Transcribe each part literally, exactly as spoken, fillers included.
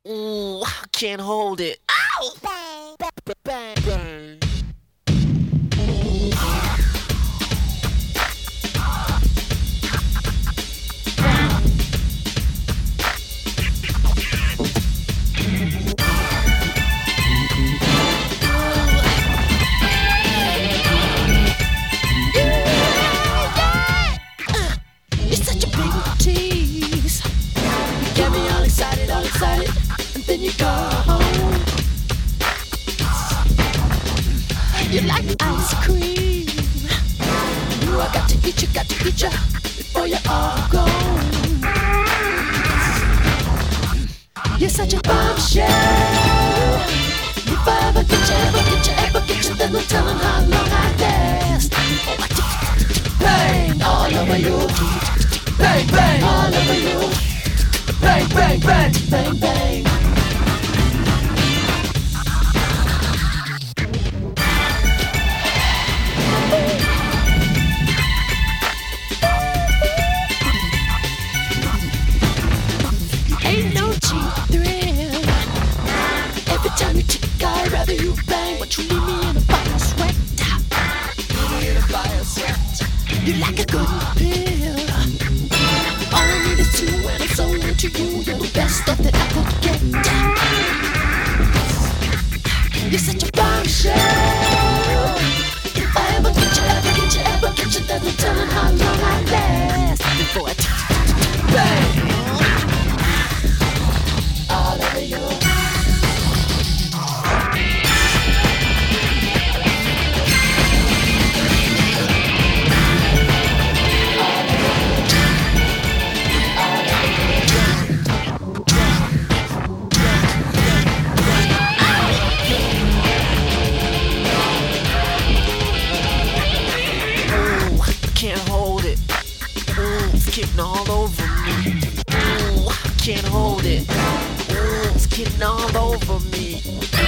Ooh, I can't hold it. Ow! Bang, bang, bang, bang. Excited, and then you go home. You like ice cream. Ooh, I got to eat you, got to eat you before you're all gone. You're such a bombshell. If I ever get you, ever get you, ever get you, then no telling how long I last. Bang all over you. Bang, bang all over you. Bang, bang, bang, bang, bang. Ain't no cheap thrill. Every time you tick, I'd rather you bang, but you leave me in a fire sweat. Leave me in a fire sweat. You like a good pill. All I need is two, and it's so to you, you're the best stuff that I could get. You're such a bombshell. If I ever get you, ever get you, ever get you, then no telling how long I last before I bang all over you. Can't hold it. Ooh, it's getting all over me. Ooh, I can't hold it. Ooh, it's getting all over me.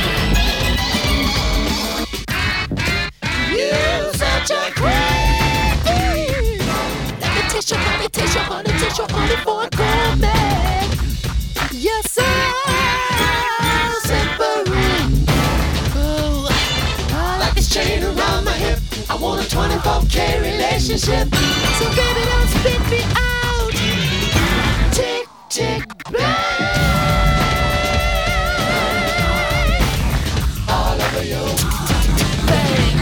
You such a queen. Let me taste your honey, taste your honey, taste your honey for a gourmet. You're so simpering. Oh, I like this chain around my hip. I want a twenty-four K relationship. So baby, don't spit me out. Tick, tick, bang. All over you. Bang.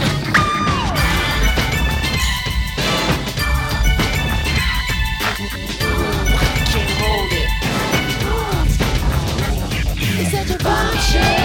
Ooh, I can't hold it. It's such a bombshell.